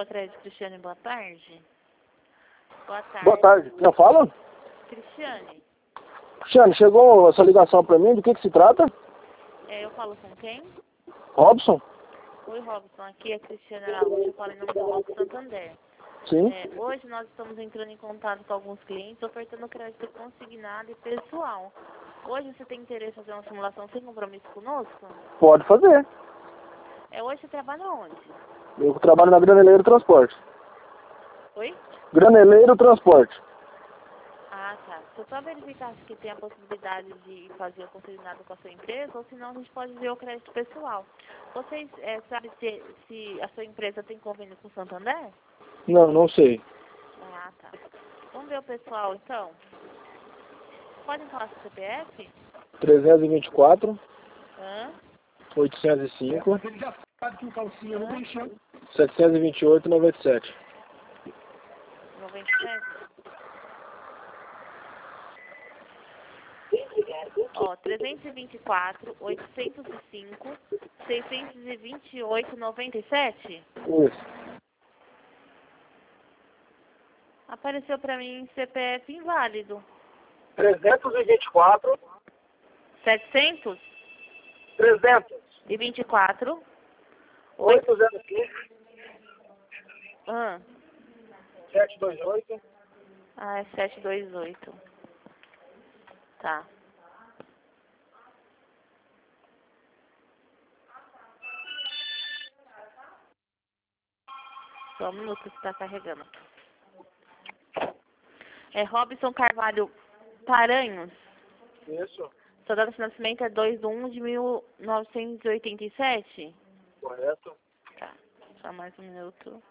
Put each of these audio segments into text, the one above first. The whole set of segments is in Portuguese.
Copa Crédito, Cristiane, boa tarde. Boa tarde. Boa tarde. Quem fala? Cristiane. Cristiane, chegou essa ligação pra mim, do que se trata? Eu falo com quem? Robson? Oi, Robson. Aqui é Cristiane Araújo, eu falo em nome do Banco Santander. Sim. Hoje nós estamos entrando em contato com alguns clientes, ofertando crédito consignado e pessoal. Hoje você tem interesse em fazer uma simulação sem compromisso conosco? Pode fazer. Hoje você trabalha onde? Eu trabalho na Graneleiro Transporte. Oi? Graneleiro Transporte. Ah, tá. Só verificar se tem a possibilidade de fazer o consignado com a sua empresa, ou senão a gente pode ver o crédito pessoal. Vocês sabem se a sua empresa tem convênio com o Santander? Não, não sei. Ah, tá. Vamos ver o pessoal, então. Podem falar seu CPF? 324, Hã? 805, Hã? 728, 97. 97? Ó, 324, 805, 628, 97? Isso. Apareceu pra mim CPF inválido. 324, 700? 324, 805, Ah, 728. é 728. Tá. Só um minuto que tá carregando. Robson Carvalho Paranhos. Isso, Sua data de nascimento é 2/1/1987? correto. Tá. Só mais um minuto.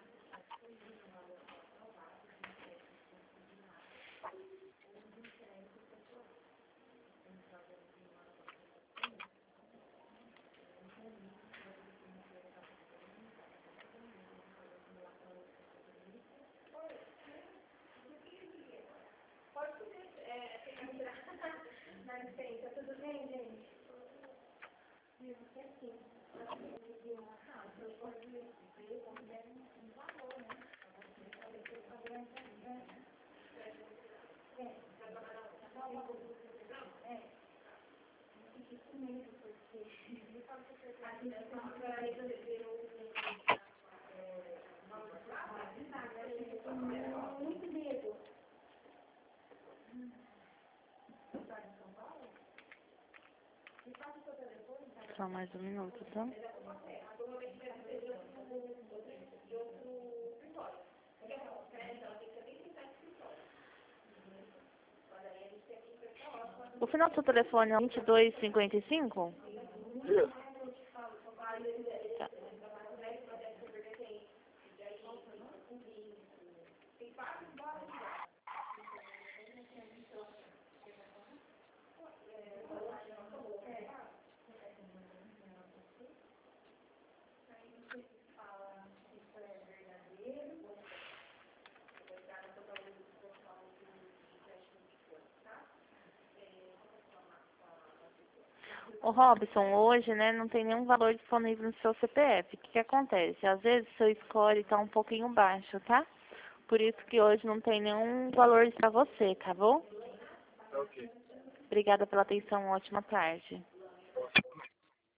Só mais um minuto, tá? O final do seu telefone é 2255? Isso. Tá. Ô Robson, hoje, né, não tem nenhum valor disponível no seu CPF. O que acontece? Às vezes seu score está um pouquinho baixo, tá? Por isso que hoje não tem nenhum valor para você, tá bom? Ok. Obrigada pela atenção, ótima tarde.